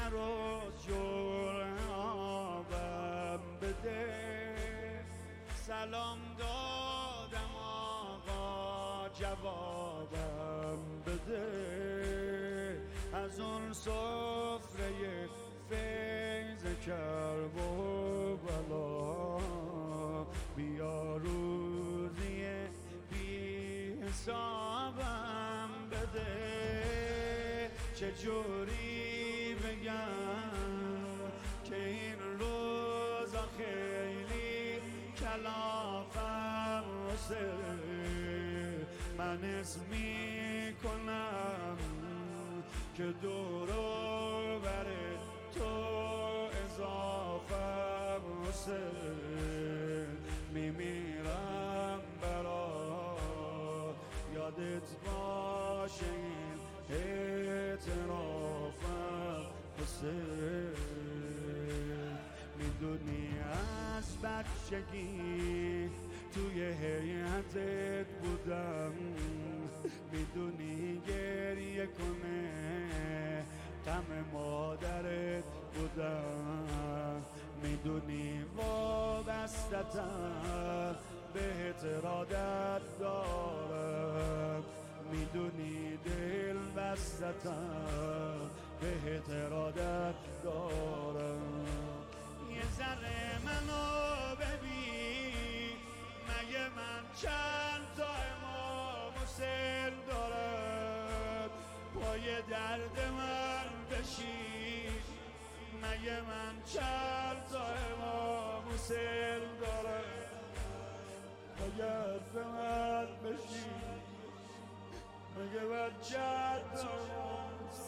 نرو جرابم بده. سلام دادم آقا جوابم بده. از اون سفره فیض کرب و بلا بیا روزی بی حسابم بده. چجوری بگم که این روزا خیلی کلافم واسه من اسم میکنم که دور و بر تو اضافه واسه میمیرم برات یادت باشه این اعترافم واسه. میدونی از بچگی توی هیئتت بودم، میدونی گریه کنه غم مادرت بودم، میدونی وابستتم بهت ارادت دارم، میدونی دل بستتم بهت ارادت دارم. یه ذره منو ببین، مگه من چند تا امام حسین دارم؟ پای درد من بشین، مگه من چند تا امام حسین دارم؟ پای درد من بشین، مگه من چند تا امام حسین